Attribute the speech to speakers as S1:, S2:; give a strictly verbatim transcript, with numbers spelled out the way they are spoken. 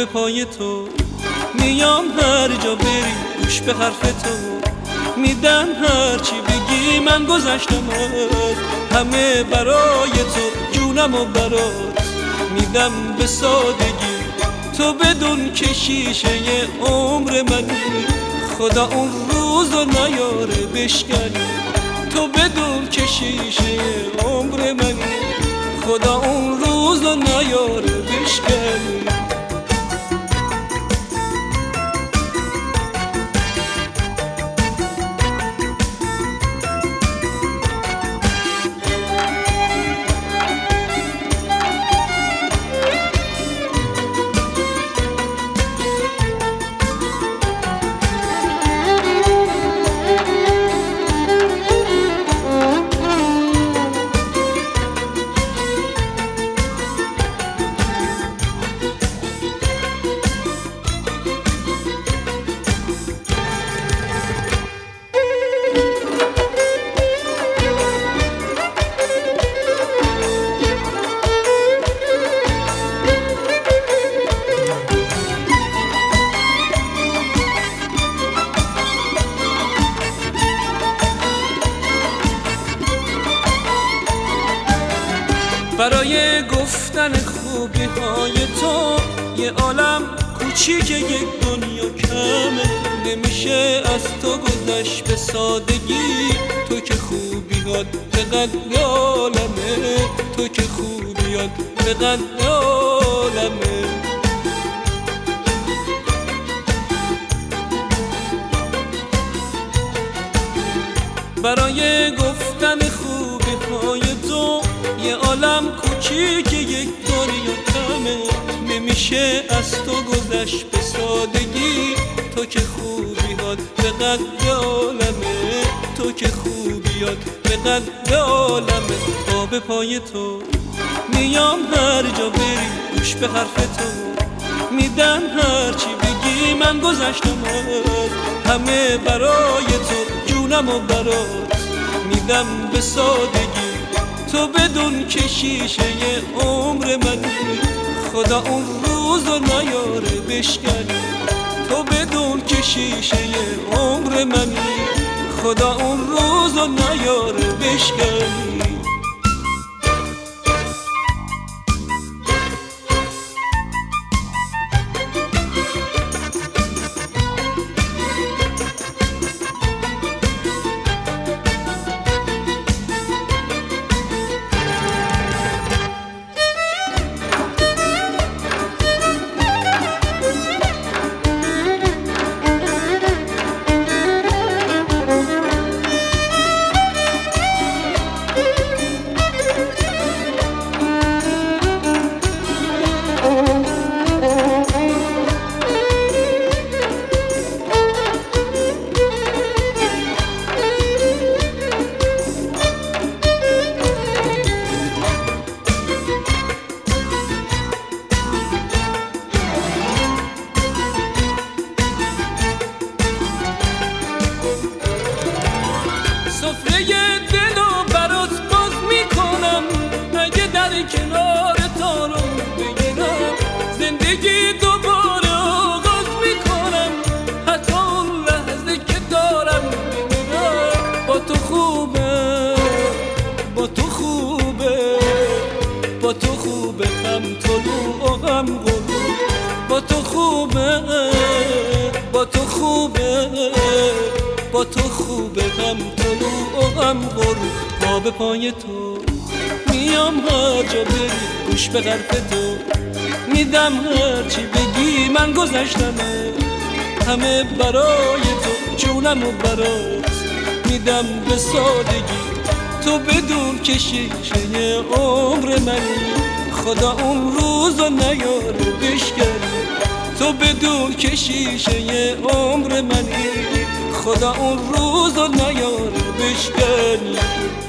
S1: پای تو میام، هر جا بری گوش به حرف تو میدم، هر چی بگی من گذشتم از همه برای تو، جونم و برات میدم به سادگی. تو بدون که شیشه عمر منی، خدا اون روزو نیاره بشکنی. تو بدون که شیشه عمر منی، خدا اون روزو نیاره بشکنی. برای گفتن خوبی های تو یه عالم کوچیک، یک دنیا کمه. نمیشه از تو گذشت به سادگی، تو که خوبیات به قد عالمه، تو که خوبیات به قد عالمه. برای گفتن خوبی های تو یه عالم کوچیک، یک دنیا کمه. نمیشه از تو گذشت به سادگی، تو که خوبیات به قد عالمه، تو که خوبیات به قد عالمه. آب پای تو میام، هر جا بری گوش به حرف تو میدم، هر چی بگی من گذشتم از همه برای تو، جونم و برات میدم به سادگی. تو بدون که شیشه عمر منی، خدا اون روزو نیاره بشکنی. تو بدون که شیشه عمر منی، خدا اون روزو نیاره بشکنی. سفره دلو برات باز میکنم، اگه در کنار تا رو بگیرم، زندگی دوباره آغاز میکنم. حتی اون لحظه که دارم میمیرم، با تو خوبه، با تو خوبه، با تو خوبه، هم طلوع و هم غروب. با تو خوبه، با تو خوبه، با تو خوبه، هم طلوع و هم غروب. آب پای تو میام، هر جا بری گوش به حرف تو میدم، هر چی بگی من گذشتمه همه برای تو، جونم و برات میدم به سادگی. تو بدون که شیشه عمر منی، خدا اون روزو نیاره بشکنی. تو بدون که شیشه عمر منی، خدا اون روزو نیاره بشکنی.